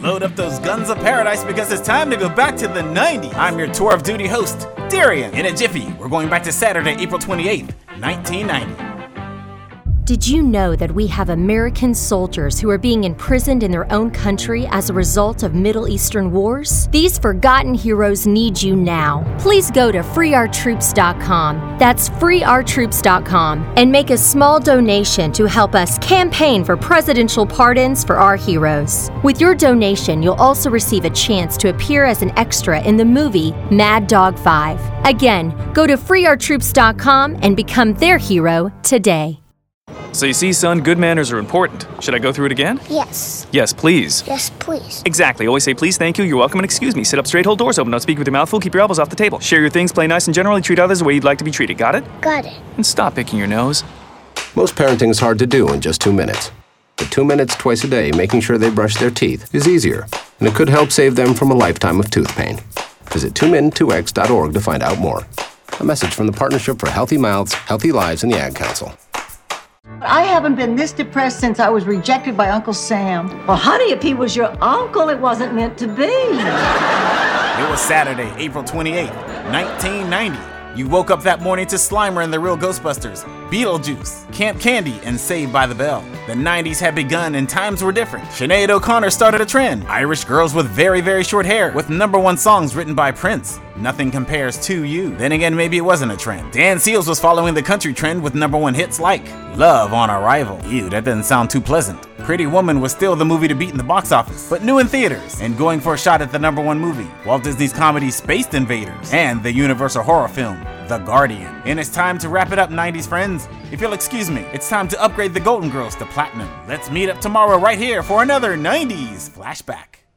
Load up those guns of paradise because it's time to go back to the 90s. I'm your tour of duty host, Darian. In a jiffy, we're going back to Saturday, April 28th, 1990. Did you know that we have American soldiers who are being imprisoned in their own country as a result of Middle Eastern wars? These forgotten heroes need you now. Please go to freeourtroops.com. That's freeourtroops.com and make a small donation to help us campaign for presidential pardons for our heroes. With your donation, you'll also receive a chance to appear as an extra in the movie Mad Dog 5. Again, go to freeourtroops.com and become their hero today. So you see, son, good manners are important. Should I go through it again? Yes. Yes, please. Yes, please. Exactly. Always say please, thank you, you're welcome, and excuse me. Sit up straight, hold doors open, don't speak with your mouth full, keep your elbows off the table. Share your things, play nice, and generally treat others the way you'd like to be treated. Got it? Got it. And stop picking your nose. Most parenting is hard to do in just 2 minutes. But 2 minutes twice a day making sure they brush their teeth is easier, and it could help save them from a lifetime of tooth pain. Visit 2min2x.org to find out more. A message from the Partnership for Healthy Mouths, Healthy Lives, and the Ad Council. I haven't been this depressed since I was rejected by Uncle Sam. Well, honey, if he was your uncle, it wasn't meant to be. It was Saturday, April 28th, 1990. You woke up that morning to Slimer and the Real Ghostbusters, Beetlejuice, Camp Candy, and Saved by the Bell. The 90s had begun and times were different. Sinead O'Connor started a trend. Irish girls with very, very short hair with #1 songs written by Prince. Nothing Compares to You. Then again, maybe it wasn't a trend. Dan Seals was following the country trend with #1 hits like Love on Arrival. Ew, that doesn't sound too pleasant. Pretty Woman was still the movie to beat in the box office, but new in theaters and going for a shot at the #1 movie, Walt Disney's comedy Space Invaders, and the Universal horror film, The Guardian. And it's time to wrap it up, 90s friends. If you'll excuse me, it's time to upgrade the Golden Girls to Platinum. Let's meet up tomorrow right here for another 90s flashback.